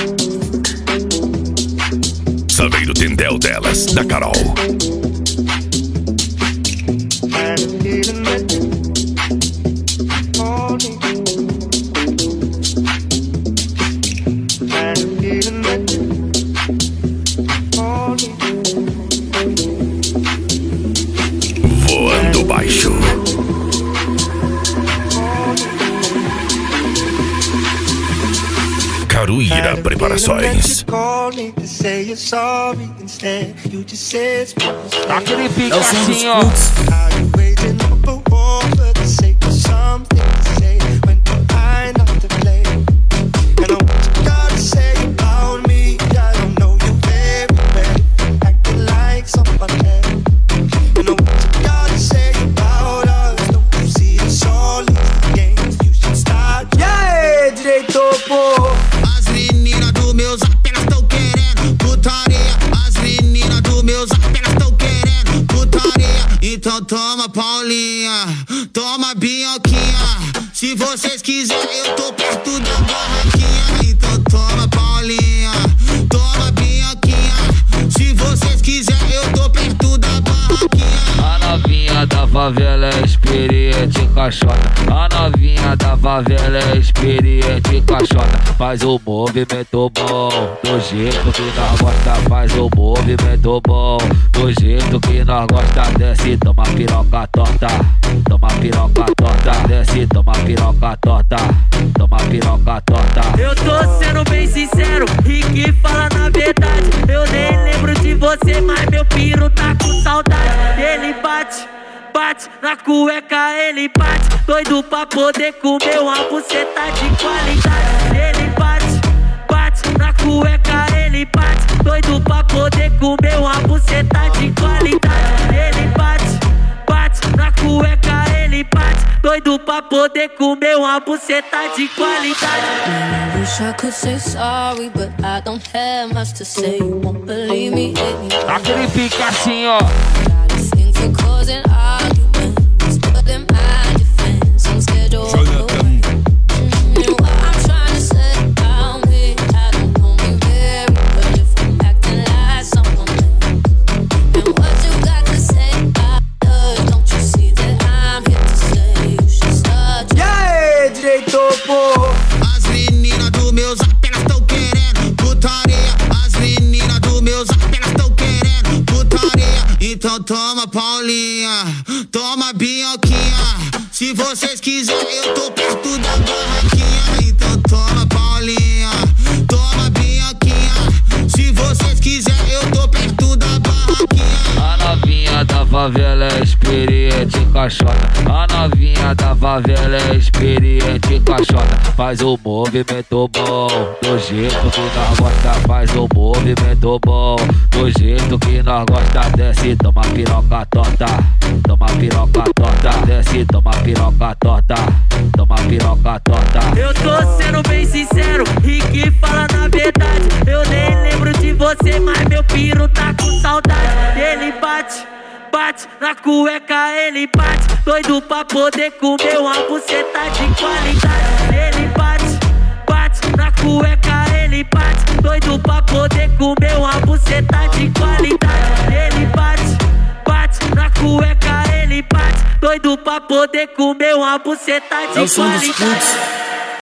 Saveiro Tendel delas, da Carol. Voando baixo. Caruíra Preparações. Aquele pique assim, ó. Então toma Paulinha, toma Binhoquinha. Se vocês quiserem eu tô perto da barraquinha. Então toma Paulinha, toma Binhoquinha. Se vocês quiserem eu tô perto da barraquinha. A novinha da favela é experiente caixota. A novinha da favela é experiente caixota. Faz o movimento bom, do jeito que nós gosta. Faz o movimento bom, do jeito que nós gosta. Desce, toma piroca torta, toma piroca torta. Desce, toma piroca torta, toma piroca torta. Eu tô sendo bem sincero, Rick fala na verdade. Eu nem lembro de você, mas meu piro tá com saudade. Ele bate, bate, na cueca ele bate. Doido pra poder comer uma buceta de qualidade. Ele bate, bate, na cueca ele bate. Doido pra poder comer uma buceta de qualidade. Ele bate, bate, na cueca ele bate. Doido pra poder comer uma buceta de qualidade. I wish I could say sorry, but I don't have much to say. You won't believe me anymore. Aquele pique assim, ó. For causing arguments, but in my defense, I'm scared you'll walk away. And what I'm trying to say about me, I don't know me very well if I'm acting like someone else. And what you got to say about us, don't you see that I'm here to say you should start. E aí, diretor, pô? As meninas do meu zap, elas tão querendo putaria. As meninas do meu zap, elas tão querendo putaria. Então toma Paulinha, toma Binhoquinha. Se vocês quiserem eu tô perto da barraquinha. Então toma Paulinha, toma Binhoquinha. Se vocês quiserem eu tô perto da barraquinha. A novinha da favela é experiente caixota. A novinha da favela é experiente caixota. Faz o movimento bom, do jeito que nós gosta. Faz o movimento bom, do jeito que nós gosta. Desce, toma piroca torta, toma piroca torta. Desce, toma piroca torta, toma piroca torta. Eu tô sendo bem sincero, Rick fala na verdade. Eu nem lembro de você, mas meu piro tá com saudade. Ele bate, bate, na cueca ele bate. Doido pra poder comer uma buceta de qualidade. Ele bate, bate, na cueca ele bate. Doido pra poder comer uma buceta de qualidade. Ele bate, bate, na cueca ele bate. Doido pra poder comer uma buceta de qualidade.